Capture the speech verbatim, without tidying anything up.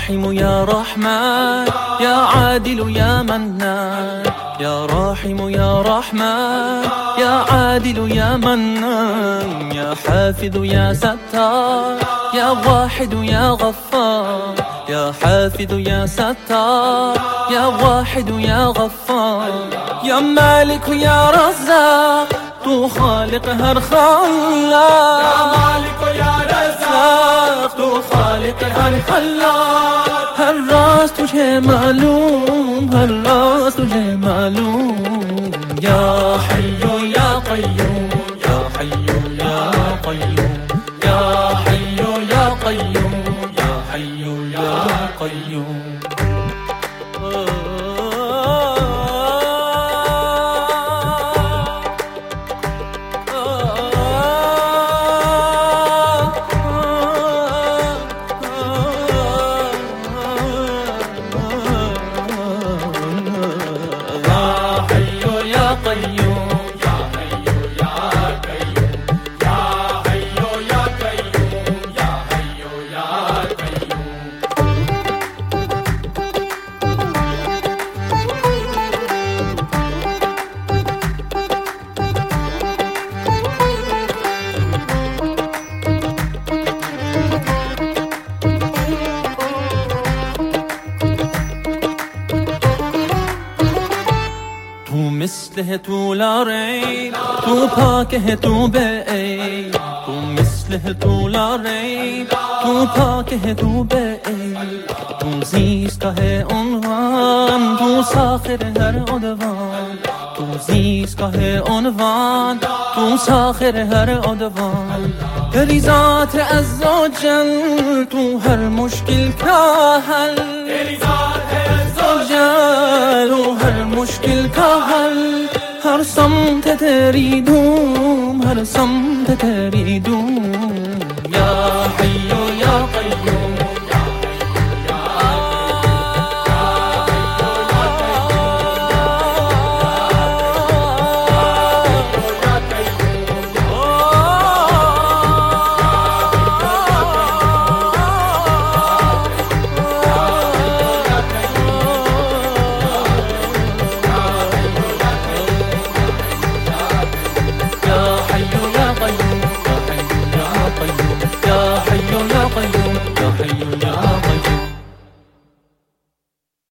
راحم يا رحمن يا عادل يا منان يا راحم يا رحمن يا عادل يا منان يا حافظ يا ستار يا واحد يا غفار يا حافظ يا ستار يا واحد يا غفار يا مالك يا رزاق تو خالق هر خلاق يا مالك يا رزاق تو خالق هر خلاق ہر راز تجھے معلوم ہر راز تجھے معلوم یا حی یا قیوم یا حی یا قیوم یا حی یا قیوم یا حی یا قیوم مثل ہے تو لا ریب تو پاک ہے تو بے عیب تو مثل ہے تو لا ریب تو پاک ہے تو بے عیب تو زیست کا ہے عنوان تو ساخر ہر عدوان تو زیست کا ہے عنوان تو ساخر ہر عدوان تیری ذات عز و جل تو ہر مشکل کا حل تیری ذات ہے عز و جل تو ہر مشکل کا حل ہر سمت تیری دھوم ہر سمت تیری دھوم